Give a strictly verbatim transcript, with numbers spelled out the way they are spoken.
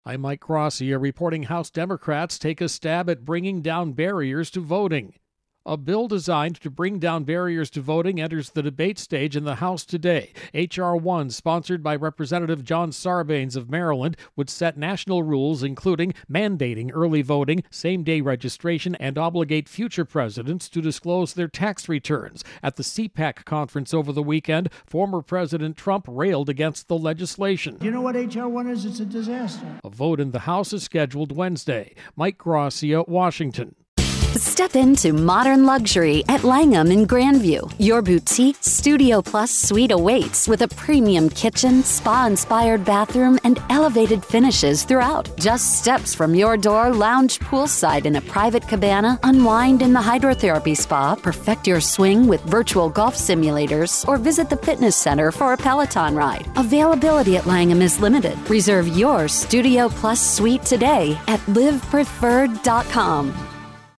I'm Mike Grossia reporting House Democrats take a stab at bringing down barriers to voting. A bill designed to bring down barriers to voting enters the debate stage in the House today. H R one, sponsored by Representative John Sarbanes of Maryland, would set national rules including mandating early voting, same-day registration, and obligate future presidents to disclose their tax returns. At the C PAC conference over the weekend, former President Trump railed against the legislation. You know what H R one is? It's a disaster. A vote in the House is scheduled Wednesday. Mike Grossia, Washington. Step into modern luxury at Langham in Grandview. Your boutique Studio Plus suite awaits with a premium kitchen, spa-inspired bathroom, and elevated finishes throughout. Just steps from your door, lounge poolside in a private cabana, unwind in the hydrotherapy spa, perfect your swing with virtual golf simulators, or visit the fitness center for a Peloton ride. Availability at Langham is limited. Reserve your Studio Plus suite today at live preferred dot com.